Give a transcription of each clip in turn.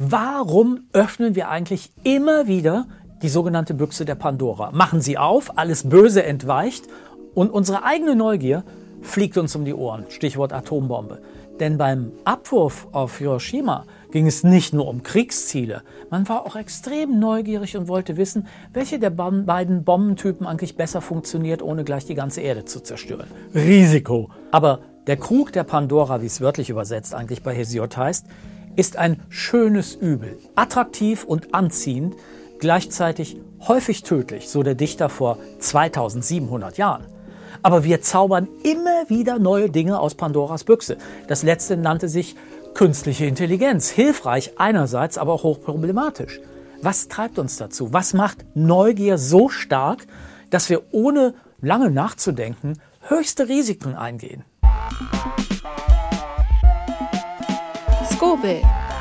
Warum öffnen wir eigentlich immer wieder die sogenannte Büchse der Pandora? Machen sie auf, alles Böse entweicht und unsere eigene Neugier fliegt uns um die Ohren. Stichwort Atombombe. Denn beim Abwurf auf Hiroshima ging es nicht nur um Kriegsziele. Man war auch extrem neugierig und wollte wissen, welche der beiden Bombentypen eigentlich besser funktioniert, ohne gleich die ganze Erde zu zerstören. Risiko. Aber der Krug der Pandora, wie es wörtlich übersetzt eigentlich bei Hesiod heißt, ist ein schönes Übel. Attraktiv und anziehend, gleichzeitig häufig tödlich, so der Dichter vor 2700 Jahren. Aber wir zaubern immer wieder neue Dinge aus Pandoras Büchse. Das letzte nannte sich künstliche Intelligenz. Hilfreich einerseits, aber auch hochproblematisch. Was treibt uns dazu? Was macht Neugier so stark, dass wir ohne lange nachzudenken höchste Risiken eingehen? Skobel.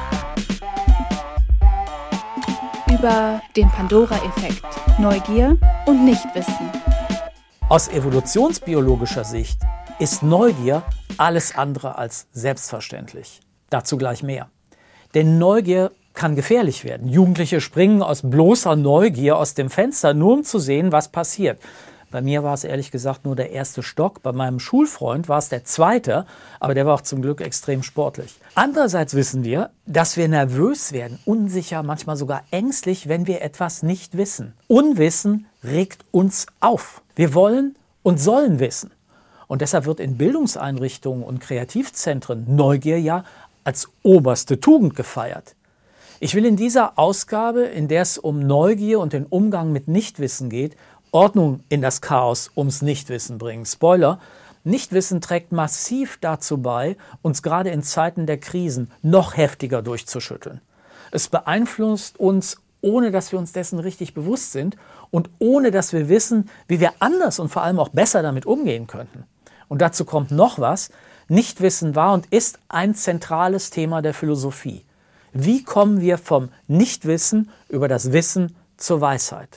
Über den Pandora-Effekt. Neugier und Nichtwissen. Aus evolutionsbiologischer Sicht ist Neugier alles andere als selbstverständlich. Dazu gleich mehr. Denn Neugier kann gefährlich werden. Jugendliche springen aus bloßer Neugier aus dem Fenster, nur um zu sehen, was passiert. Bei mir war es ehrlich gesagt nur der erste Stock. Bei meinem Schulfreund war es der zweite, aber der war auch zum Glück extrem sportlich. Andererseits wissen wir, dass wir nervös werden, unsicher, manchmal sogar ängstlich, wenn wir etwas nicht wissen. Unwissen regt uns auf. Wir wollen und sollen wissen. Und deshalb wird in Bildungseinrichtungen und Kreativzentren Neugier ja als oberste Tugend gefeiert. Ich will in dieser Ausgabe, in der es um Neugier und den Umgang mit Nichtwissen geht, Ordnung in das Chaos ums Nichtwissen bringen. Spoiler, Nichtwissen trägt massiv dazu bei, uns gerade in Zeiten der Krisen noch heftiger durchzuschütteln. Es beeinflusst uns, ohne dass wir uns dessen richtig bewusst sind und ohne dass wir wissen, wie wir anders und vor allem auch besser damit umgehen könnten. Und dazu kommt noch was. Nichtwissen war und ist ein zentrales Thema der Philosophie. Wie kommen wir vom Nichtwissen über das Wissen zur Weisheit?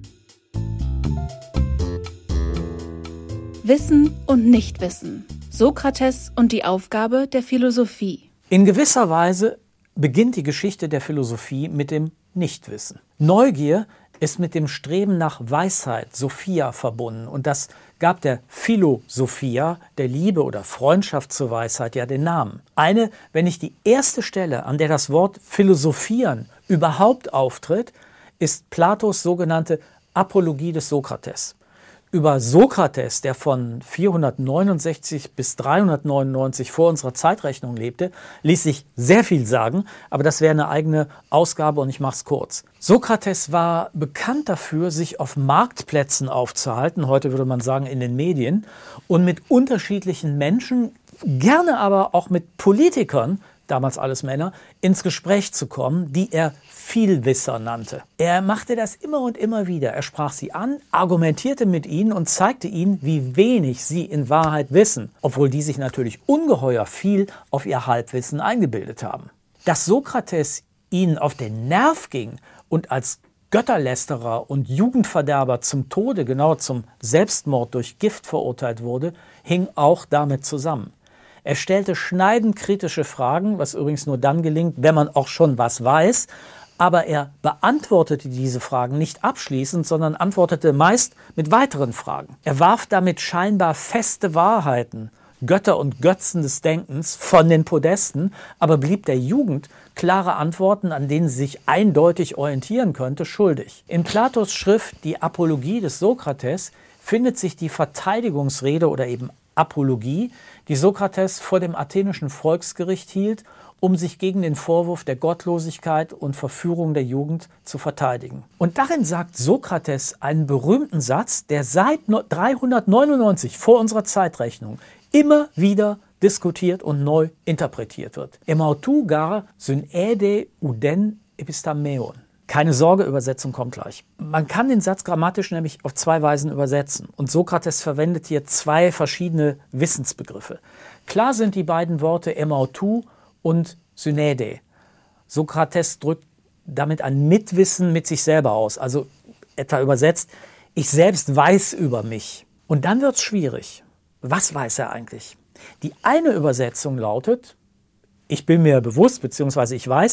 Wissen und Nichtwissen. Sokrates und die Aufgabe der Philosophie. In gewisser Weise beginnt die Geschichte der Philosophie mit dem Nichtwissen. Neugier ist mit dem Streben nach Weisheit, Sophia, verbunden. Und das gab der Philosophia, der Liebe oder Freundschaft zur Weisheit, ja den Namen. Eine, wenn nicht die erste Stelle, an der das Wort philosophieren überhaupt auftritt, ist Platos sogenannte Apologie des Sokrates. Über Sokrates, der von 469 bis 399 vor unserer Zeitrechnung lebte, ließ sich sehr viel sagen, aber das wäre eine eigene Ausgabe und ich mache es kurz. Sokrates war bekannt dafür, sich auf Marktplätzen aufzuhalten, heute würde man sagen in den Medien, und mit unterschiedlichen Menschen, gerne aber auch mit Politikern, damals alles Männer, ins Gespräch zu kommen, die er Vielwisser nannte. Er machte das immer und immer wieder. Er sprach sie an, argumentierte mit ihnen und zeigte ihnen, wie wenig sie in Wahrheit wissen, obwohl die sich natürlich ungeheuer viel auf ihr Halbwissen eingebildet haben. Dass Sokrates ihnen auf den Nerv ging und als Götterlästerer und Jugendverderber zum Tode, genau zum Selbstmord durch Gift verurteilt wurde, hing auch damit zusammen. Er stellte schneidend kritische Fragen, was übrigens nur dann gelingt, wenn man auch schon was weiß. Aber er beantwortete diese Fragen nicht abschließend, sondern antwortete meist mit weiteren Fragen. Er warf damit scheinbar feste Wahrheiten, Götter und Götzen des Denkens, von den Podesten, aber blieb der Jugend klare Antworten, an denen sie sich eindeutig orientieren könnte, schuldig. In Platos Schrift Die Apologie des Sokrates findet sich die Verteidigungsrede oder eben Apologie, die Sokrates vor dem athenischen Volksgericht hielt, um sich gegen den Vorwurf der Gottlosigkeit und Verführung der Jugend zu verteidigen. Und darin sagt Sokrates einen berühmten Satz, der seit 399 vor unserer Zeitrechnung immer wieder diskutiert und neu interpretiert wird. Emautou gar synede uden epistameon. Keine Sorge, Übersetzung kommt gleich. Man kann den Satz grammatisch nämlich auf zwei Weisen übersetzen. Und Sokrates verwendet hier zwei verschiedene Wissensbegriffe. Klar sind die beiden Worte emautou und synede. Sokrates drückt damit ein Mitwissen mit sich selber aus. Also etwa übersetzt, ich selbst weiß über mich. Und dann wird es schwierig. Was weiß er eigentlich? Die eine Übersetzung lautet, ich bin mir bewusst, beziehungsweise ich weiß,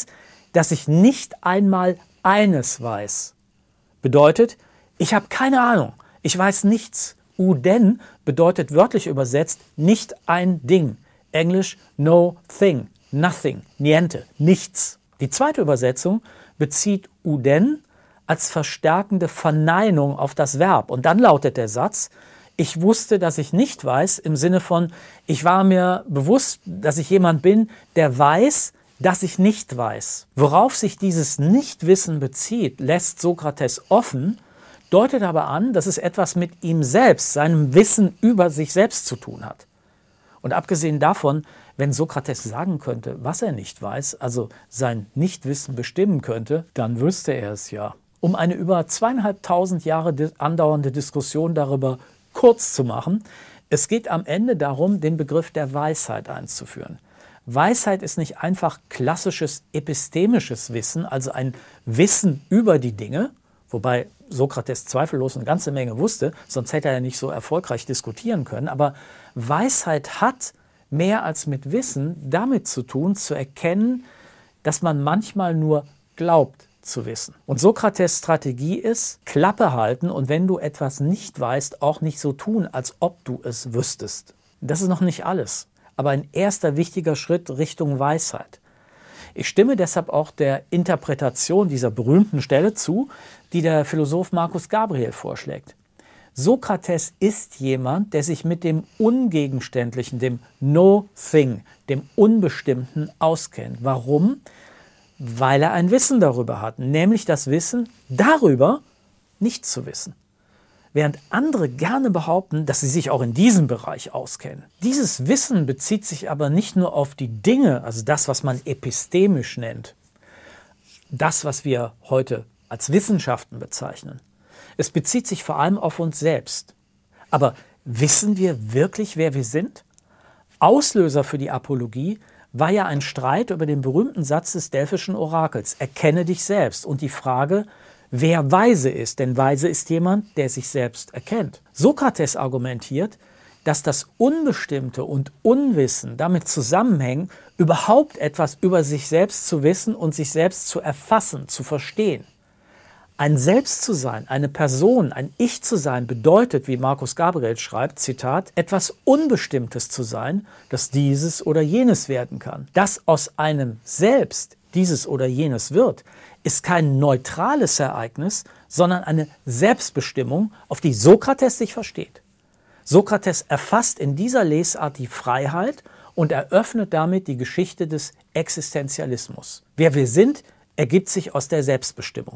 dass ich nicht einmal eines weiß. Bedeutet, ich habe keine Ahnung, ich weiß nichts. Uden bedeutet wörtlich übersetzt nicht ein Ding. Englisch no thing, nothing, niente, nichts. Die zweite Übersetzung bezieht Uden als verstärkende Verneinung auf das Verb. Und dann lautet der Satz, ich wusste, dass ich nicht weiß, im Sinne von, ich war mir bewusst, dass ich jemand bin, der weiß, dass ich nicht weiß. Worauf sich dieses Nichtwissen bezieht, lässt Sokrates offen, deutet aber an, dass es etwas mit ihm selbst, seinem Wissen über sich selbst zu tun hat. Und abgesehen davon, wenn Sokrates sagen könnte, was er nicht weiß, also sein Nichtwissen bestimmen könnte, dann wüsste er es ja. Um eine über 2500 Jahre andauernde Diskussion darüber kurz zu machen, es geht am Ende darum, den Begriff der Weisheit einzuführen. Weisheit ist nicht einfach klassisches epistemisches Wissen, also ein Wissen über die Dinge, wobei Sokrates zweifellos eine ganze Menge wusste, sonst hätte er ja nicht so erfolgreich diskutieren können. Aber Weisheit hat mehr als mit Wissen damit zu tun, zu erkennen, dass man manchmal nur glaubt zu wissen. Und Sokrates' Strategie ist, Klappe halten und wenn du etwas nicht weißt, auch nicht so tun, als ob du es wüsstest. Das ist noch nicht alles, aber ein erster wichtiger Schritt Richtung Weisheit. Ich stimme deshalb auch der Interpretation dieser berühmten Stelle zu, die der Philosoph Marcus Gabriel vorschlägt. Sokrates ist jemand, der sich mit dem Ungegenständlichen, dem No Thing, dem Unbestimmten auskennt. Warum? Weil er ein Wissen darüber hat, nämlich das Wissen darüber, nicht zu wissen. Während andere gerne behaupten, dass sie sich auch in diesem Bereich auskennen. Dieses Wissen bezieht sich aber nicht nur auf die Dinge, also das, was man epistemisch nennt, das, was wir heute als Wissenschaften bezeichnen. Es bezieht sich vor allem auf uns selbst. Aber wissen wir wirklich, wer wir sind? Auslöser für die Apologie war ja ein Streit über den berühmten Satz des Delphischen Orakels, erkenne dich selbst, und die Frage, wer weise ist, denn weise ist jemand, der sich selbst erkennt. Sokrates argumentiert, dass das Unbestimmte und Unwissen damit zusammenhängen, überhaupt etwas über sich selbst zu wissen und sich selbst zu erfassen, zu verstehen. Ein Selbst zu sein, eine Person, ein Ich zu sein, bedeutet, wie Marcus Gabriel schreibt, Zitat, etwas Unbestimmtes zu sein, das dieses oder jenes werden kann. Dass aus einem Selbst dieses oder jenes wird, ist kein neutrales Ereignis, sondern eine Selbstbestimmung, auf die Sokrates sich versteht. Sokrates erfasst in dieser Lesart die Freiheit und eröffnet damit die Geschichte des Existenzialismus. Wer wir sind, ergibt sich aus der Selbstbestimmung.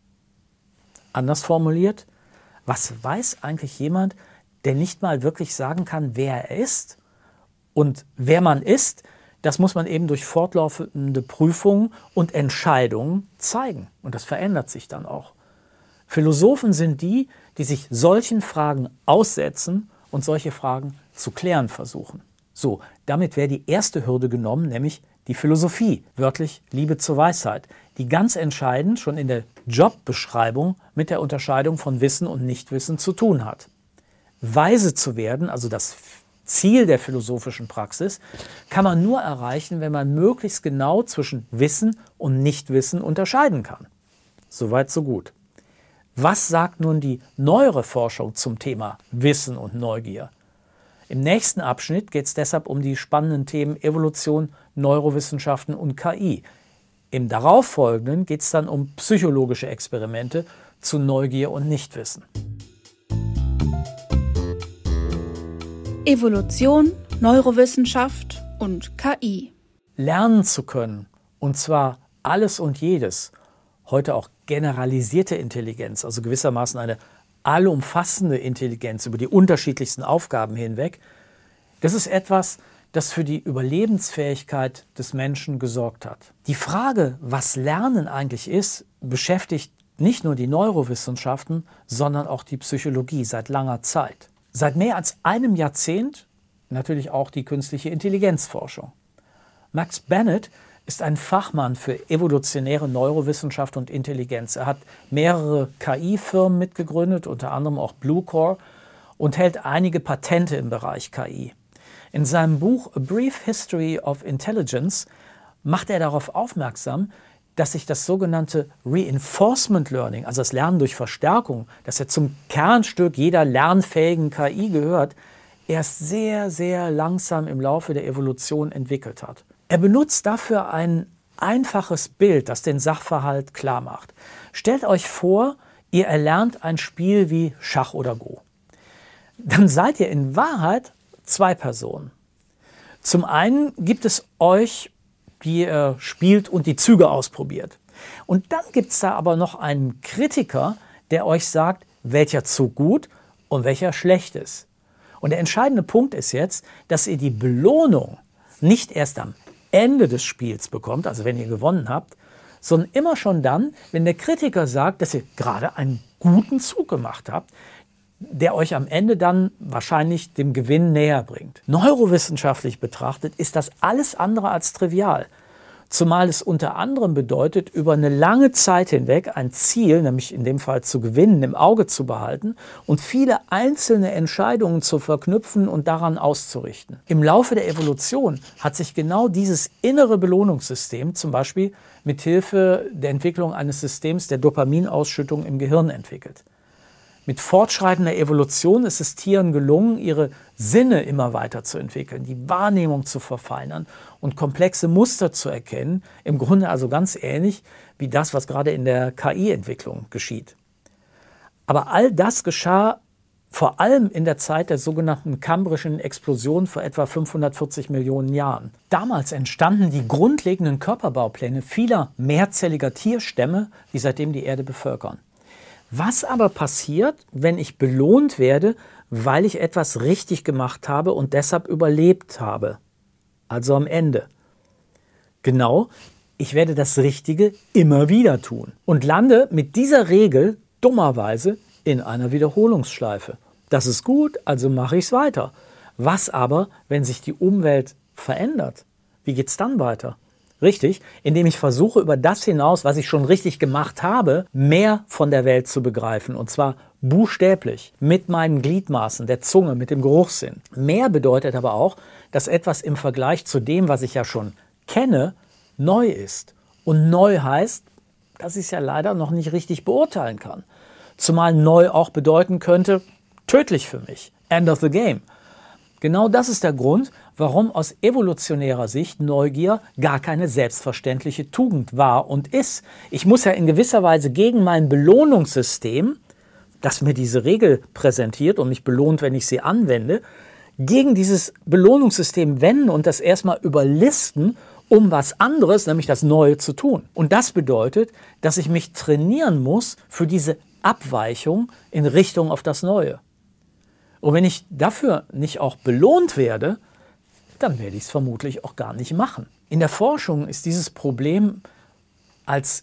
Anders formuliert, was weiß eigentlich jemand, der nicht mal wirklich sagen kann, wer er ist? Und wer man ist, das muss man eben durch fortlaufende Prüfungen und Entscheidungen zeigen. Und das verändert sich dann auch. Philosophen sind die, die sich solchen Fragen aussetzen und solche Fragen zu klären versuchen. So, damit wäre die erste Hürde genommen, nämlich die Philosophie, wörtlich Liebe zur Weisheit, die ganz entscheidend schon in der Jobbeschreibung mit der Unterscheidung von Wissen und Nichtwissen zu tun hat. Weise zu werden, also das Ziel der philosophischen Praxis, kann man nur erreichen, wenn man möglichst genau zwischen Wissen und Nichtwissen unterscheiden kann. Soweit, so gut. Was sagt nun die neuere Forschung zum Thema Wissen und Neugier? Im nächsten Abschnitt geht es deshalb um die spannenden Themen Evolution, Neurowissenschaften und KI. Im darauffolgenden geht es dann um psychologische Experimente zu Neugier und Nichtwissen. Evolution, Neurowissenschaft und KI. Lernen zu können, und zwar alles und jedes, heute auch generalisierte Intelligenz, also gewissermaßen eine allumfassende Intelligenz über die unterschiedlichsten Aufgaben hinweg, das ist etwas, das für die Überlebensfähigkeit des Menschen gesorgt hat. Die Frage, was Lernen eigentlich ist, beschäftigt nicht nur die Neurowissenschaften, sondern auch die Psychologie seit langer Zeit. Seit mehr als einem Jahrzehnt natürlich auch die künstliche Intelligenzforschung. Max Bennett ist ein Fachmann für evolutionäre Neurowissenschaft und Intelligenz. Er hat mehrere KI-Firmen mitgegründet, unter anderem auch Bluecore, und hält einige Patente im Bereich KI. In seinem Buch A Brief History of Intelligence macht er darauf aufmerksam, dass sich das sogenannte Reinforcement Learning, also das Lernen durch Verstärkung, das ja zum Kernstück jeder lernfähigen KI gehört, erst sehr, sehr langsam im Laufe der Evolution entwickelt hat. Er benutzt dafür ein einfaches Bild, das den Sachverhalt klar macht. Stellt euch vor, ihr erlernt ein Spiel wie Schach oder Go. Dann seid ihr in Wahrheit zwei Personen. Zum einen gibt es euch, die ihr spielt und die Züge ausprobiert. Und dann gibt es da aber noch einen Kritiker, der euch sagt, welcher Zug gut und welcher schlecht ist. Und der entscheidende Punkt ist jetzt, dass ihr die Belohnung nicht erst am Ende des Spiels bekommt, also wenn ihr gewonnen habt, sondern immer schon dann, wenn der Kritiker sagt, dass ihr gerade einen guten Zug gemacht habt, der euch am Ende dann wahrscheinlich dem Gewinn näher bringt. Neurowissenschaftlich betrachtet ist das alles andere als trivial. Zumal es unter anderem bedeutet, über eine lange Zeit hinweg ein Ziel, nämlich in dem Fall zu gewinnen, im Auge zu behalten und viele einzelne Entscheidungen zu verknüpfen und daran auszurichten. Im Laufe der Evolution hat sich genau dieses innere Belohnungssystem zum Beispiel mit Hilfe der Entwicklung eines Systems der Dopaminausschüttung im Gehirn entwickelt. Mit fortschreitender Evolution ist es Tieren gelungen, ihre Sinne immer weiter zu entwickeln, die Wahrnehmung zu verfeinern und komplexe Muster zu erkennen. Im Grunde also ganz ähnlich wie das, was gerade in der KI-Entwicklung geschieht. Aber all das geschah vor allem in der Zeit der sogenannten Kambrischen Explosion vor etwa 540 Millionen Jahren. Damals entstanden die grundlegenden Körperbaupläne vieler mehrzelliger Tierstämme, die seitdem die Erde bevölkern. Was aber passiert, wenn ich belohnt werde, weil ich etwas richtig gemacht habe und deshalb überlebt habe? Also am Ende. Genau, ich werde das Richtige immer wieder tun und lande mit dieser Regel dummerweise in einer Wiederholungsschleife. Das ist gut, also mache ich es weiter. Was aber, wenn sich die Umwelt verändert? Wie geht es dann weiter? Richtig, indem ich versuche, über das hinaus, was ich schon richtig gemacht habe, mehr von der Welt zu begreifen. Und zwar buchstäblich, mit meinen Gliedmaßen, der Zunge, mit dem Geruchssinn. Mehr bedeutet aber auch, dass etwas im Vergleich zu dem, was ich ja schon kenne, neu ist. Und neu heißt, dass ich es ja leider noch nicht richtig beurteilen kann. Zumal neu auch bedeuten könnte, tödlich für mich. End of the game. Genau das ist der Grund, warum aus evolutionärer Sicht Neugier gar keine selbstverständliche Tugend war und ist. Ich muss ja in gewisser Weise gegen mein Belohnungssystem, das mir diese Regel präsentiert und mich belohnt, wenn ich sie anwende, gegen dieses Belohnungssystem wenden und das erstmal überlisten, um was anderes, nämlich das Neue, zu tun. Und das bedeutet, dass ich mich trainieren muss für diese Abweichung in Richtung auf das Neue. Und wenn ich dafür nicht auch belohnt werde, dann werde ich es vermutlich auch gar nicht machen. In der Forschung ist dieses Problem als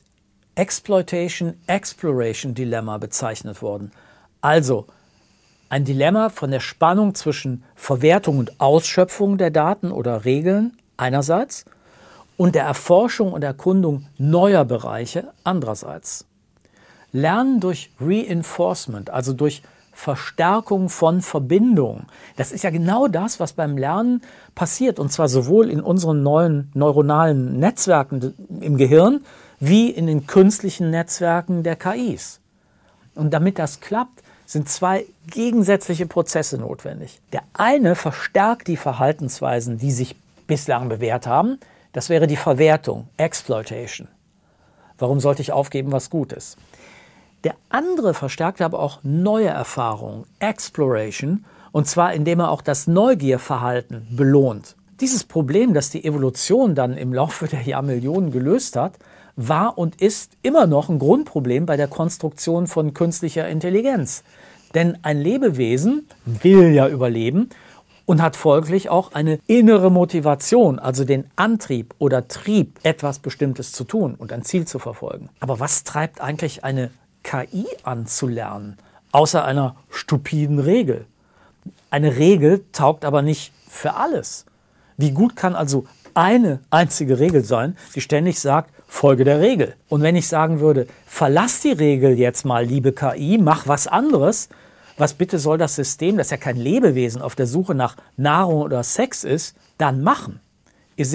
Exploitation-Exploration-Dilemma bezeichnet worden. Also ein Dilemma von der Spannung zwischen Verwertung und Ausschöpfung der Daten oder Regeln einerseits und der Erforschung und Erkundung neuer Bereiche andererseits. Lernen durch Reinforcement, also durch Verstärkung von Verbindungen. Das ist ja genau das, was beim Lernen passiert. Und zwar sowohl in unseren neuen neuronalen Netzwerken im Gehirn wie in den künstlichen Netzwerken der KIs. Und damit das klappt, sind zwei gegensätzliche Prozesse notwendig. Der eine verstärkt die Verhaltensweisen, die sich bislang bewährt haben. Das wäre die Verwertung, Exploitation. Warum sollte ich aufgeben, was gut ist? Der andere verstärkt aber auch neue Erfahrungen, Exploration, und zwar indem er auch das Neugierverhalten belohnt. Dieses Problem, das die Evolution dann im Laufe der Jahrmillionen gelöst hat, war und ist immer noch ein Grundproblem bei der Konstruktion von künstlicher Intelligenz. Denn ein Lebewesen will ja überleben und hat folglich auch eine innere Motivation, also den Antrieb oder Trieb, etwas Bestimmtes zu tun und ein Ziel zu verfolgen. Aber was treibt eigentlich eine KI anzulernen, außer einer stupiden Regel? Eine Regel taugt aber nicht für alles. Wie gut kann also eine einzige Regel sein, die ständig sagt, folge der Regel? Und wenn ich sagen würde, verlass die Regel jetzt mal, liebe KI, mach was anderes, was bitte soll das System, das ja kein Lebewesen auf der Suche nach Nahrung oder Sex ist, dann machen? Ihr seht,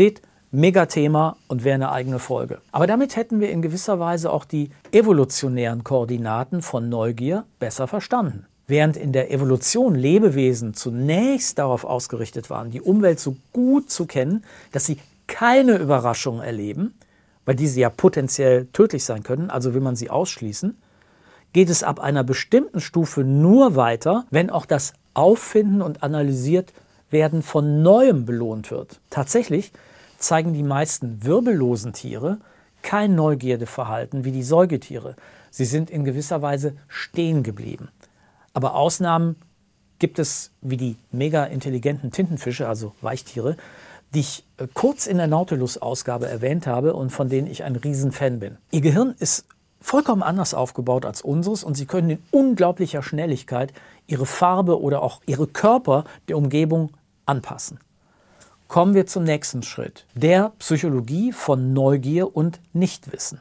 Megathema und wäre eine eigene Folge. Aber damit hätten wir in gewisser Weise auch die evolutionären Koordinaten von Neugier besser verstanden. Während in der Evolution Lebewesen zunächst darauf ausgerichtet waren, die Umwelt so gut zu kennen, dass sie keine Überraschungen erleben, weil diese ja potenziell tödlich sein können, also will man sie ausschließen, geht es ab einer bestimmten Stufe nur weiter, wenn auch das Auffinden und Analysiert werden von Neuem belohnt wird. Tatsächlich zeigen die meisten wirbellosen Tiere kein Neugierdeverhalten wie die Säugetiere. Sie sind in gewisser Weise stehen geblieben. Aber Ausnahmen gibt es wie die mega intelligenten Tintenfische, also Weichtiere, die ich kurz in der Nautilus-Ausgabe erwähnt habe und von denen ich ein Riesenfan bin. Ihr Gehirn ist vollkommen anders aufgebaut als unseres und sie können in unglaublicher Schnelligkeit ihre Farbe oder auch ihre Körper der Umgebung anpassen. Kommen wir zum nächsten Schritt, der Psychologie von Neugier und Nichtwissen.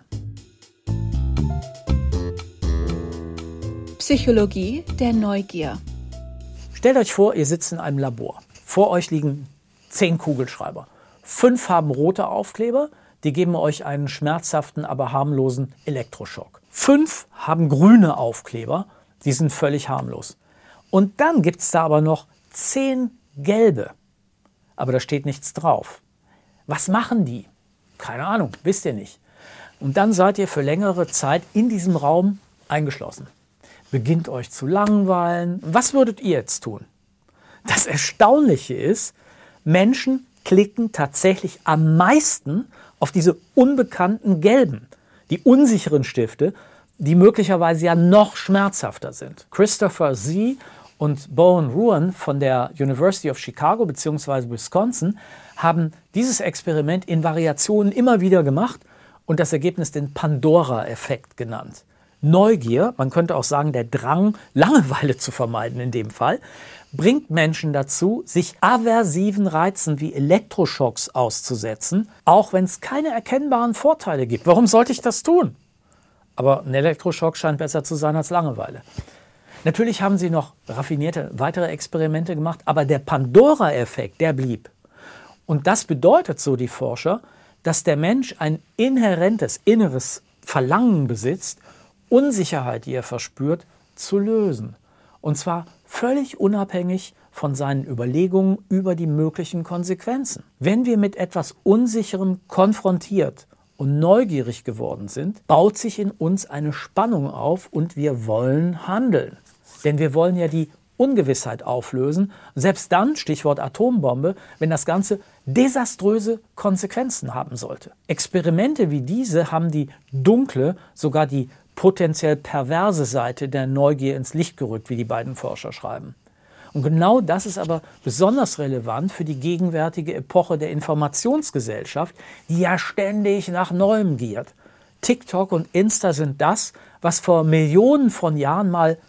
Psychologie der Neugier. Stellt euch vor, ihr sitzt in einem Labor. Vor euch liegen 10 Kugelschreiber. 5 haben rote Aufkleber, die geben euch einen schmerzhaften, aber harmlosen Elektroschock. 5 haben grüne Aufkleber, die sind völlig harmlos. Und dann gibt es da aber noch 10 gelbe. Aber da steht nichts drauf. Was machen die? Keine Ahnung, wisst ihr nicht. Und dann seid ihr für längere Zeit in diesem Raum eingeschlossen. Beginnt euch zu langweilen. Was würdet ihr jetzt tun? Das Erstaunliche ist, Menschen klicken tatsächlich am meisten auf diese unbekannten gelben, die unsicheren Stifte, die möglicherweise ja noch schmerzhafter sind. Christopher Z. und Bowen Ruan von der University of Chicago bzw. Wisconsin haben dieses Experiment in Variationen immer wieder gemacht und das Ergebnis den Pandora-Effekt genannt. Neugier, man könnte auch sagen der Drang, Langeweile zu vermeiden in dem Fall, bringt Menschen dazu, sich aversiven Reizen wie Elektroschocks auszusetzen, auch wenn es keine erkennbaren Vorteile gibt. Warum sollte ich das tun? Aber ein Elektroschock scheint besser zu sein als Langeweile. Natürlich haben sie noch raffinierte weitere Experimente gemacht, aber der Pandora-Effekt, der blieb. Und das bedeutet, so die Forscher, dass der Mensch ein inhärentes inneres Verlangen besitzt, Unsicherheit, die er verspürt, zu lösen. Und zwar völlig unabhängig von seinen Überlegungen über die möglichen Konsequenzen. Wenn wir mit etwas Unsicherem konfrontiert und neugierig geworden sind, baut sich in uns eine Spannung auf und wir wollen handeln. Denn wir wollen ja die Ungewissheit auflösen. Selbst dann, Stichwort Atombombe, wenn das Ganze desaströse Konsequenzen haben sollte. Experimente wie diese haben die dunkle, sogar die potenziell perverse Seite der Neugier ins Licht gerückt, wie die beiden Forscher schreiben. Und genau das ist aber besonders relevant für die gegenwärtige Epoche der Informationsgesellschaft, die ja ständig nach Neuem giert. TikTok und Insta sind das, was vor Millionen von Jahren mal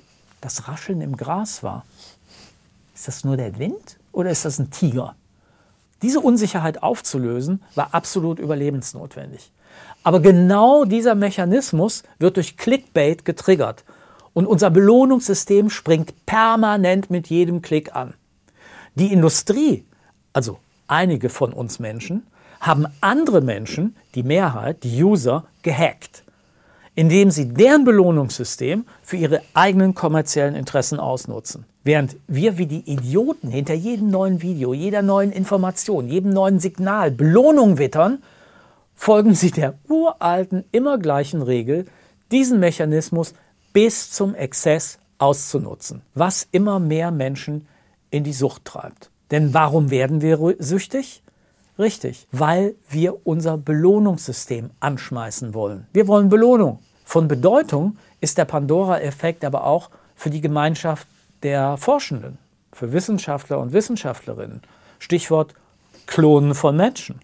das Rascheln im Gras war. Ist das nur der Wind oder ist das ein Tiger? Diese Unsicherheit aufzulösen, war absolut überlebensnotwendig. Aber genau dieser Mechanismus wird durch Clickbait getriggert und unser Belohnungssystem springt permanent mit jedem Klick an. Die Industrie, also einige von uns Menschen, haben andere Menschen, die Mehrheit, die User, gehackt, indem sie deren Belohnungssystem für ihre eigenen kommerziellen Interessen ausnutzen. Während wir wie die Idioten hinter jedem neuen Video, jeder neuen Information, jedem neuen Signal Belohnung wittern, folgen sie der uralten, immer gleichen Regel, diesen Mechanismus bis zum Exzess auszunutzen, was immer mehr Menschen in die Sucht treibt. Denn warum werden wir süchtig? Richtig, weil wir unser Belohnungssystem anschmeißen wollen. Wir wollen Belohnung. Von Bedeutung ist der Pandora-Effekt aber auch für die Gemeinschaft der Forschenden, für Wissenschaftler und Wissenschaftlerinnen. Stichwort Klonen von Menschen.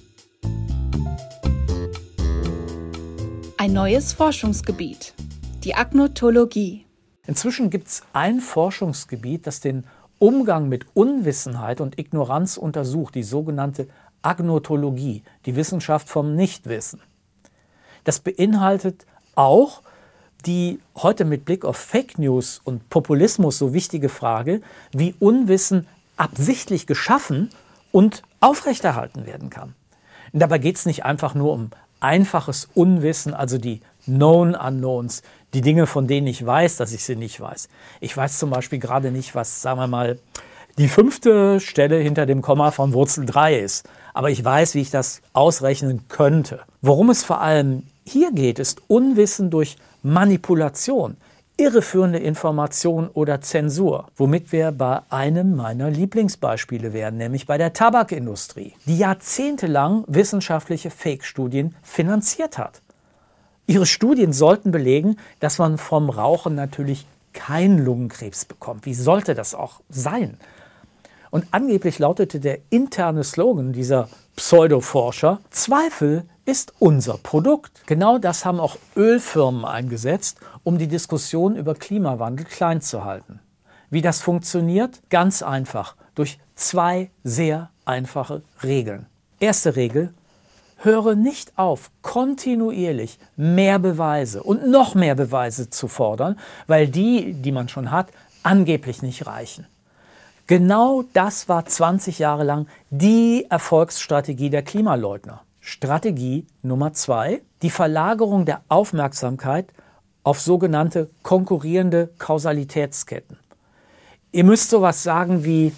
Ein neues Forschungsgebiet, die Agnotologie. Inzwischen gibt es ein Forschungsgebiet, das den Umgang mit Unwissenheit und Ignoranz untersucht, die sogenannte Agnotologie, die Wissenschaft vom Nichtwissen. Das beinhaltet auch die heute mit Blick auf Fake News und Populismus so wichtige Frage, wie Unwissen absichtlich geschaffen und aufrechterhalten werden kann. Und dabei geht es nicht einfach nur um einfaches Unwissen, also die Known Unknowns, die Dinge, von denen ich weiß, dass ich sie nicht weiß. Ich weiß zum Beispiel gerade nicht, was, sagen wir mal, die 5. Stelle hinter dem Komma von Wurzel 3 ist. Aber ich weiß, wie ich das ausrechnen könnte. Worum es vor allem hier geht, ist Unwissen durch Manipulation, irreführende Information oder Zensur, womit wir bei einem meiner Lieblingsbeispiele wären, nämlich bei der Tabakindustrie, die jahrzehntelang wissenschaftliche Fake-Studien finanziert hat. Ihre Studien sollten belegen, dass man vom Rauchen natürlich keinen Lungenkrebs bekommt. Wie sollte das auch sein? Und angeblich lautete der interne Slogan dieser Pseudoforscher: Zweifel ist unser Produkt. Genau das haben auch Ölfirmen eingesetzt, um die Diskussion über Klimawandel klein zu halten. Wie das funktioniert? Ganz einfach, durch 2 sehr einfache Regeln. Erste Regel: Höre nicht auf, kontinuierlich mehr Beweise und noch mehr Beweise zu fordern, weil die man schon hat, angeblich nicht reichen. Genau das war 20 Jahre lang die Erfolgsstrategie der Klimaleugner. Strategie Nummer 2, die Verlagerung der Aufmerksamkeit auf sogenannte konkurrierende Kausalitätsketten. Ihr müsst sowas sagen wie: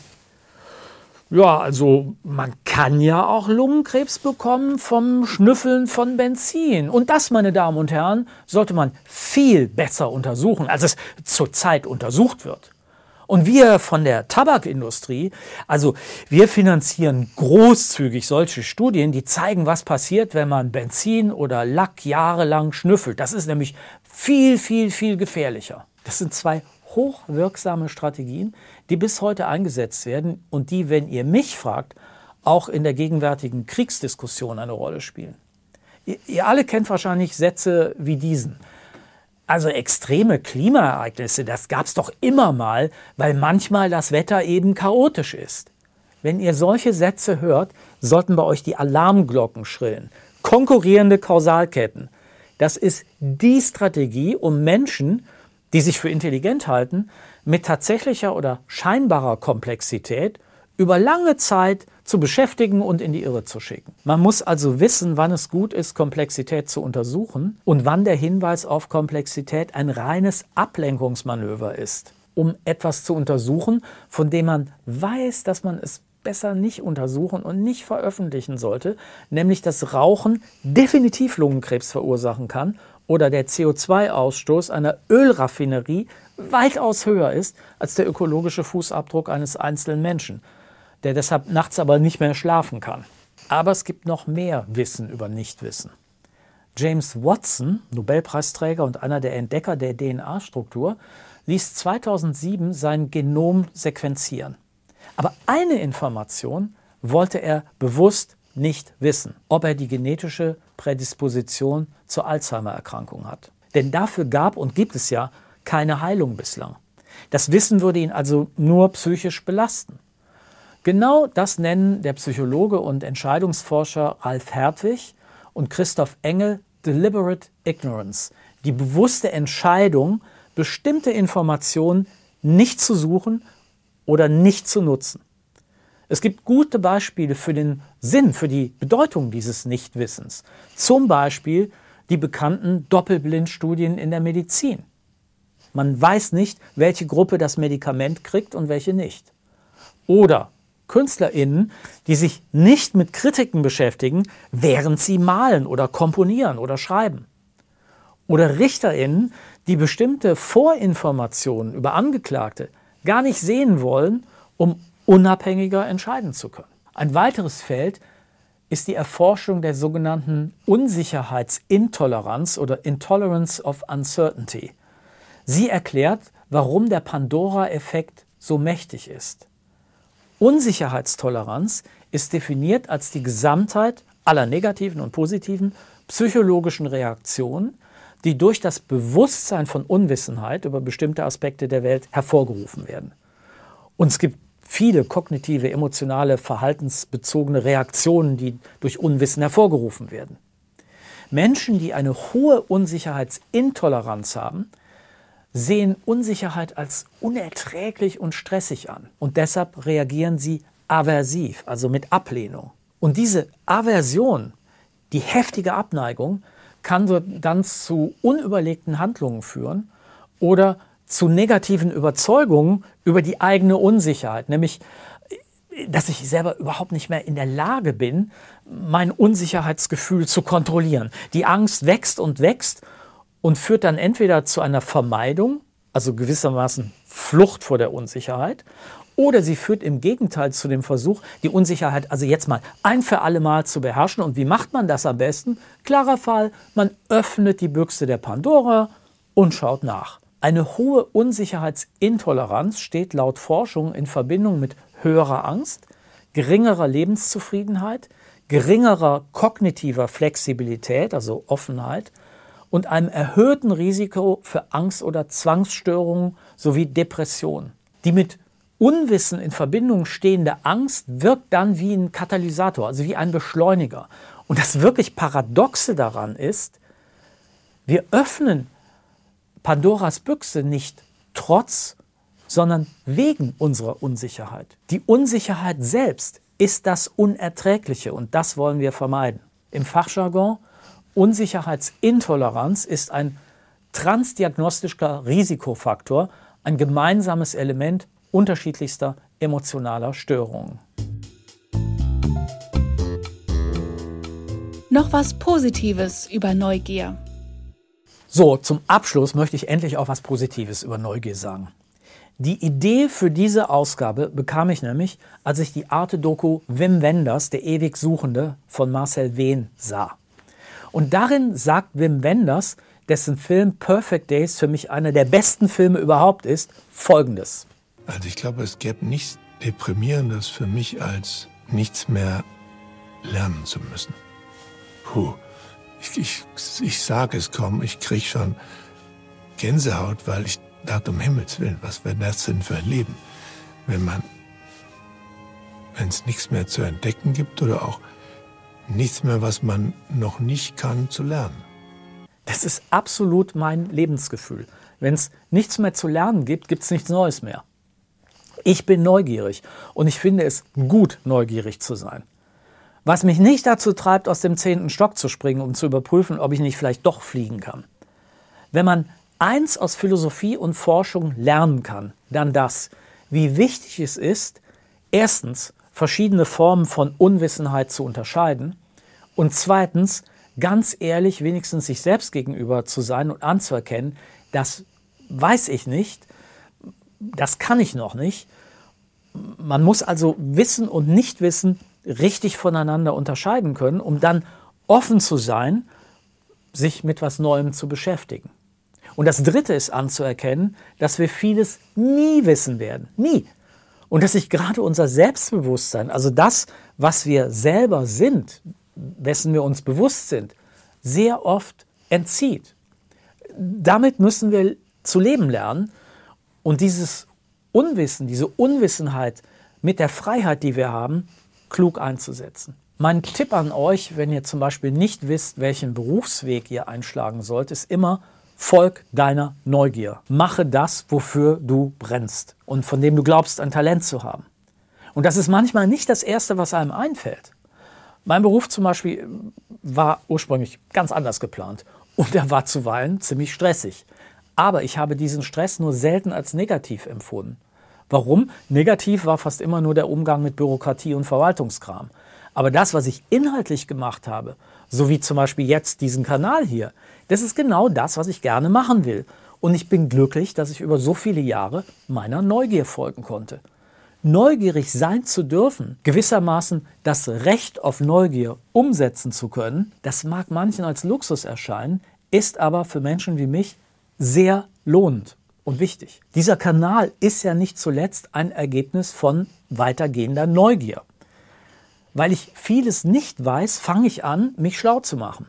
Ja, also man kann ja auch Lungenkrebs bekommen vom Schnüffeln von Benzin. Und das, meine Damen und Herren, sollte man viel besser untersuchen, als es zurzeit untersucht wird. Und wir von der Tabakindustrie, also wir finanzieren großzügig solche Studien, die zeigen, was passiert, wenn man Benzin oder Lack jahrelang schnüffelt. Das ist nämlich viel, viel, viel gefährlicher. Das sind 2 hochwirksame Strategien, die bis heute eingesetzt werden und die, wenn ihr mich fragt, auch in der gegenwärtigen Kriegsdiskussion eine Rolle spielen. Ihr alle kennt wahrscheinlich Sätze wie diesen: Also extreme Klimaereignisse, das gab es doch immer mal, weil manchmal das Wetter eben chaotisch ist. Wenn ihr solche Sätze hört, sollten bei euch die Alarmglocken schrillen. Konkurrierende Kausalketten. Das ist die Strategie, um Menschen, die sich für intelligent halten, mit tatsächlicher oder scheinbarer Komplexität über lange Zeit zu beschäftigen und in die Irre zu schicken. Man muss also wissen, wann es gut ist, Komplexität zu untersuchen und wann der Hinweis auf Komplexität ein reines Ablenkungsmanöver ist, um etwas zu untersuchen, von dem man weiß, dass man es besser nicht untersuchen und nicht veröffentlichen sollte, nämlich dass Rauchen definitiv Lungenkrebs verursachen kann oder der CO2-Ausstoß einer Ölraffinerie weitaus höher ist als der ökologische Fußabdruck eines einzelnen Menschen, der deshalb nachts aber nicht mehr schlafen kann. Aber es gibt noch mehr Wissen über Nichtwissen. James Watson, Nobelpreisträger und einer der Entdecker der DNA-Struktur, ließ 2007 sein Genom sequenzieren. Aber eine Information wollte er bewusst nicht wissen: ob er die genetische Prädisposition zur Alzheimer-Erkrankung hat. Denn dafür gab und gibt es ja keine Heilung bislang. Das Wissen würde ihn also nur psychisch belasten. Genau das nennen der Psychologe und Entscheidungsforscher Ralf Hertwig und Christoph Engel Deliberate Ignorance, die bewusste Entscheidung, bestimmte Informationen nicht zu suchen oder nicht zu nutzen. Es gibt gute Beispiele für den Sinn, für die Bedeutung dieses Nichtwissens. Zum Beispiel die bekannten Doppelblindstudien in der Medizin. Man weiß nicht, welche Gruppe das Medikament kriegt und welche nicht. Oder KünstlerInnen, die sich nicht mit Kritiken beschäftigen, während sie malen oder komponieren oder schreiben. Oder RichterInnen, die bestimmte Vorinformationen über Angeklagte gar nicht sehen wollen, um unabhängiger entscheiden zu können. Ein weiteres Feld ist die Erforschung der sogenannten Unsicherheitsintoleranz oder Intolerance of Uncertainty. Sie erklärt, warum der Pandora-Effekt so mächtig ist. Unsicherheitstoleranz ist definiert als die Gesamtheit aller negativen und positiven psychologischen Reaktionen, die durch das Bewusstsein von Unwissenheit über bestimmte Aspekte der Welt hervorgerufen werden. Und es gibt viele kognitive, emotionale, verhaltensbezogene Reaktionen, die durch Unwissen hervorgerufen werden. Menschen, die eine hohe Unsicherheitsintoleranz haben, sehen Unsicherheit als unerträglich und stressig an. Und deshalb reagieren sie aversiv, also mit Ablehnung. Und diese Aversion, die heftige Abneigung, kann dann zu unüberlegten Handlungen führen oder zu negativen Überzeugungen über die eigene Unsicherheit, nämlich, dass ich selber überhaupt nicht mehr in der Lage bin, mein Unsicherheitsgefühl zu kontrollieren. Die Angst wächst und führt dann entweder zu einer Vermeidung, also gewissermaßen Flucht vor der Unsicherheit, oder sie führt im Gegenteil zu dem Versuch, die Unsicherheit also jetzt mal ein für alle Mal zu beherrschen. Und wie macht man das am besten? Klarer Fall, man öffnet die Büchse der Pandora und schaut nach. Eine hohe Unsicherheitsintoleranz steht laut Forschung in Verbindung mit höherer Angst, geringerer Lebenszufriedenheit, geringerer kognitiver Flexibilität, also Offenheit, und einem erhöhten Risiko für Angst- oder Zwangsstörungen sowie Depressionen. Die mit Unwissen in Verbindung stehende Angst wirkt dann wie ein Katalysator, also wie ein Beschleuniger. Und das wirklich Paradoxe daran ist, wir öffnen Pandoras Büchse nicht trotz, sondern wegen unserer Unsicherheit. Die Unsicherheit selbst ist das Unerträgliche und das wollen wir vermeiden. Im Fachjargon, Unsicherheitsintoleranz ist ein transdiagnostischer Risikofaktor, ein gemeinsames Element unterschiedlichster emotionaler Störungen. Noch was Positives über Neugier. So, zum Abschluss möchte ich endlich auch was Positives über Neugier sagen. Die Idee für diese Ausgabe bekam ich nämlich, als ich die Arte-Doku Wim Wenders, der ewig Suchende, von Marcel Wehn sah. Und darin sagt Wim Wenders, dessen Film Perfect Days für mich einer der besten Filme überhaupt ist, Folgendes. Also ich glaube, es gäbe nichts Deprimierendes für mich, als nichts mehr lernen zu müssen. Ich sage es kaum, ich kriege schon Gänsehaut, weil ich dachte, um Himmels Willen, was wäre das denn für ein Leben? Wenn es nichts mehr zu entdecken gibt oder auch nichts mehr, was man noch nicht kann, zu lernen. Das ist absolut mein Lebensgefühl. Wenn es nichts mehr zu lernen gibt, gibt es nichts Neues mehr. Ich bin neugierig und ich finde es gut, neugierig zu sein. Was mich nicht dazu treibt, aus dem 10. Stock zu springen, um zu überprüfen, ob ich nicht vielleicht doch fliegen kann. Wenn man eins aus Philosophie und Forschung lernen kann, dann das, wie wichtig es ist, erstens verschiedene Formen von Unwissenheit zu unterscheiden und zweitens ganz ehrlich wenigstens sich selbst gegenüber zu sein und anzuerkennen, das weiß ich nicht, das kann ich noch nicht. Man muss also Wissen und Nichtwissen richtig voneinander unterscheiden können, um dann offen zu sein, sich mit was Neuem zu beschäftigen. Und das Dritte ist anzuerkennen, dass wir vieles nie wissen werden. Nie. Und dass sich gerade unser Selbstbewusstsein, also das, was wir selber sind, wessen wir uns bewusst sind, sehr oft entzieht. Damit müssen wir zu leben lernen und dieses Unwissen, diese Unwissenheit mit der Freiheit, die wir haben, klug einzusetzen. Mein Tipp an euch, wenn ihr zum Beispiel nicht wisst, welchen Berufsweg ihr einschlagen sollt, ist immer: Folg deiner Neugier. Mache das, wofür du brennst und von dem du glaubst, ein Talent zu haben. Und das ist manchmal nicht das Erste, was einem einfällt. Mein Beruf zum Beispiel war ursprünglich ganz anders geplant und er war zuweilen ziemlich stressig. Aber ich habe diesen Stress nur selten als negativ empfunden. Warum? Negativ war fast immer nur der Umgang mit Bürokratie und Verwaltungskram. Aber das, was ich inhaltlich gemacht habe, so wie zum Beispiel jetzt diesen Kanal hier, das ist genau das, was ich gerne machen will. Und ich bin glücklich, dass ich über so viele Jahre meiner Neugier folgen konnte. Neugierig sein zu dürfen, gewissermaßen das Recht auf Neugier umsetzen zu können, das mag manchen als Luxus erscheinen, ist aber für Menschen wie mich sehr lohnend und wichtig. Dieser Kanal ist ja nicht zuletzt ein Ergebnis von weitergehender Neugier. Weil ich vieles nicht weiß, fange ich an, mich schlau zu machen.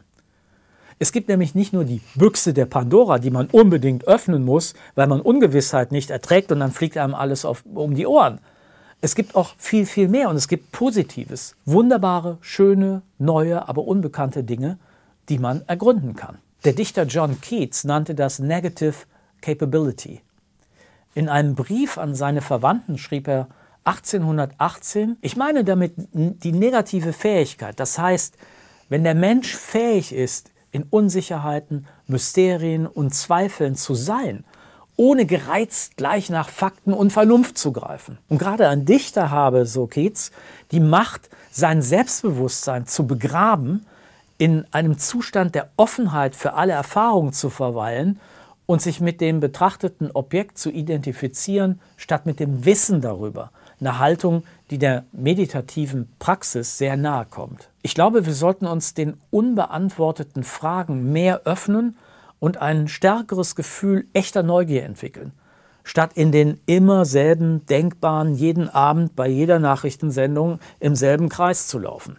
Es gibt nämlich nicht nur die Büchse der Pandora, die man unbedingt öffnen muss, weil man Ungewissheit nicht erträgt und dann fliegt einem alles um die Ohren. Es gibt auch viel, viel mehr und es gibt Positives, wunderbare, schöne, neue, aber unbekannte Dinge, die man ergründen kann. Der Dichter John Keats nannte das Negative Capability. In einem Brief an seine Verwandten schrieb er: 1818. Ich meine damit die negative Fähigkeit. Das heißt, wenn der Mensch fähig ist, in Unsicherheiten, Mysterien und Zweifeln zu sein, ohne gereizt gleich nach Fakten und Vernunft zu greifen. Und gerade ein Dichter habe, so Keats, die Macht, sein Selbstbewusstsein zu begraben, in einem Zustand der Offenheit für alle Erfahrungen zu verweilen und sich mit dem betrachteten Objekt zu identifizieren, statt mit dem Wissen darüber. Eine Haltung, die der meditativen Praxis sehr nahe kommt. Ich glaube, wir sollten uns den unbeantworteten Fragen mehr öffnen und ein stärkeres Gefühl echter Neugier entwickeln, statt in den immer selben Denkbahnen jeden Abend bei jeder Nachrichtensendung im selben Kreis zu laufen.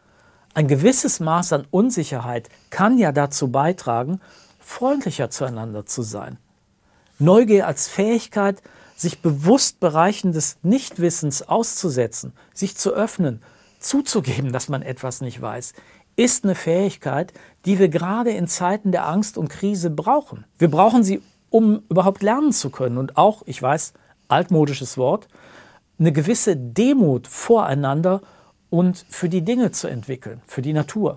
Ein gewisses Maß an Unsicherheit kann ja dazu beitragen, freundlicher zueinander zu sein. Neugier als Fähigkeit, sich bewusst Bereichen des Nichtwissens auszusetzen, sich zu öffnen, zuzugeben, dass man etwas nicht weiß, ist eine Fähigkeit, die wir gerade in Zeiten der Angst und Krise brauchen. Wir brauchen sie, um überhaupt lernen zu können und auch, ich weiß, altmodisches Wort, eine gewisse Demut voreinander und für die Dinge zu entwickeln, für die Natur.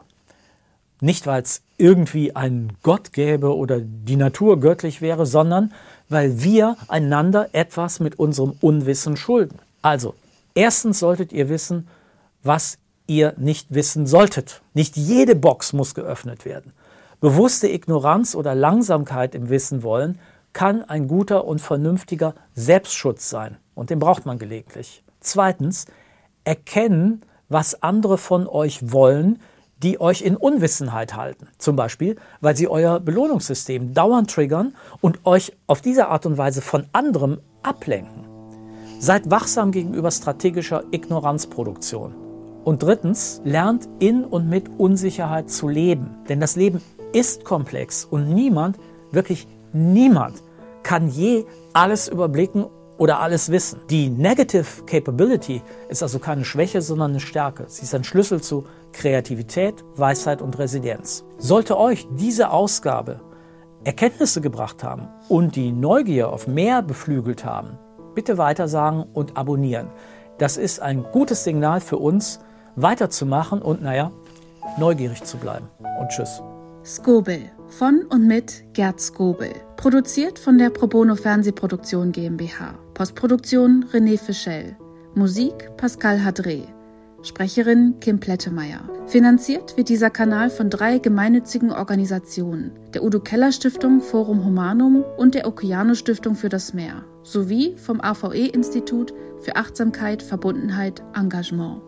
Nicht, weil es irgendwie einen Gott gäbe oder die Natur göttlich wäre, sondern weil wir einander etwas mit unserem Unwissen schulden. Also, erstens solltet ihr wissen, was ihr nicht wissen solltet. Nicht jede Box muss geöffnet werden. Bewusste Ignoranz oder Langsamkeit im Wissen wollen kann ein guter und vernünftiger Selbstschutz sein. Und den braucht man gelegentlich. Zweitens, erkennen, was andere von euch wollen, die euch in Unwissenheit halten. Zum Beispiel, weil sie euer Belohnungssystem dauernd triggern und euch auf diese Art und Weise von anderem ablenken. Seid wachsam gegenüber strategischer Ignoranzproduktion. Und drittens, lernt in und mit Unsicherheit zu leben. Denn das Leben ist komplex und niemand, wirklich niemand, kann je alles überblicken oder alles wissen. Die Negative Capability ist also keine Schwäche, sondern eine Stärke. Sie ist ein Schlüssel zu Kreativität, Weisheit und Resilienz. Sollte euch diese Ausgabe Erkenntnisse gebracht haben und die Neugier auf mehr beflügelt haben, bitte weitersagen und abonnieren. Das ist ein gutes Signal für uns, weiterzumachen und, neugierig zu bleiben. Und tschüss. Skobel von und mit Gerd Skobel. Produziert von der Pro Bono Fernsehproduktion GmbH. Postproduktion René Fischel. Musik Pascal Hadré. Sprecherin Kim Plettemeyer. Finanziert wird dieser Kanal von 3 gemeinnützigen Organisationen, der Udo Keller Stiftung Forum Humanum und der Okeano Stiftung für das Meer, sowie vom AVE Institut für Achtsamkeit, Verbundenheit, Engagement.